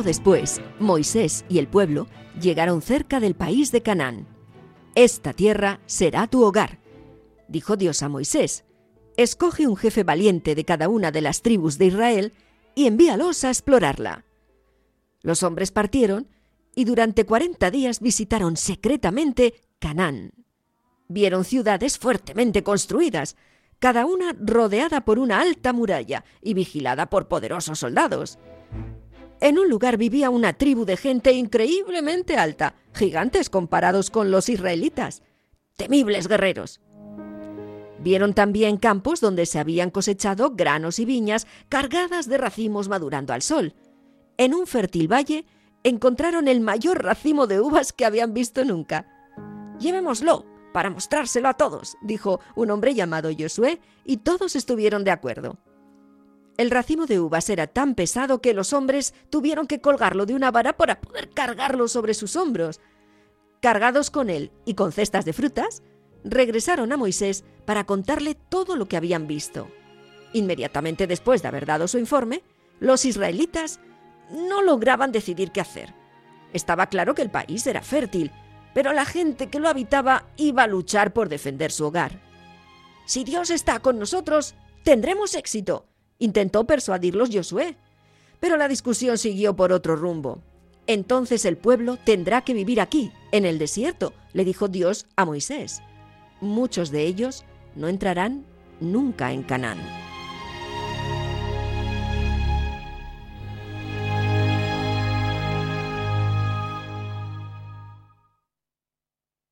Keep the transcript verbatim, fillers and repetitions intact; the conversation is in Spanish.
Tiempo después, Moisés y el pueblo llegaron cerca del país de Canaán. «Esta tierra será tu hogar», dijo Dios a Moisés. «Escoge un jefe valiente de cada una de las tribus de Israel y envíalos a explorarla». Los hombres partieron y durante cuarenta días visitaron secretamente Canaán. Vieron ciudades fuertemente construidas, cada una rodeada por una alta muralla y vigilada por poderosos soldados. En un lugar vivía una tribu de gente increíblemente alta, gigantes comparados con los israelitas, temibles guerreros. Vieron también campos donde se habían cosechado granos y viñas cargadas de racimos madurando al sol. En un fértil valle encontraron el mayor racimo de uvas que habían visto nunca. «Llevémoslo para mostrárselo a todos», dijo un hombre llamado Josué, y todos estuvieron de acuerdo. El racimo de uvas era tan pesado que los hombres tuvieron que colgarlo de una vara para poder cargarlo sobre sus hombros. Cargados con él y con cestas de frutas, regresaron a Moisés para contarle todo lo que habían visto. Inmediatamente después de haber dado su informe, los israelitas no lograban decidir qué hacer. Estaba claro que el país era fértil, pero la gente que lo habitaba iba a luchar por defender su hogar. «Si Dios está con nosotros, tendremos éxito», intentó persuadirlos Josué. Pero la discusión siguió por otro rumbo. «Entonces el pueblo tendrá que vivir aquí, en el desierto», le dijo Dios a Moisés. «Muchos de ellos no entrarán nunca en Canaán».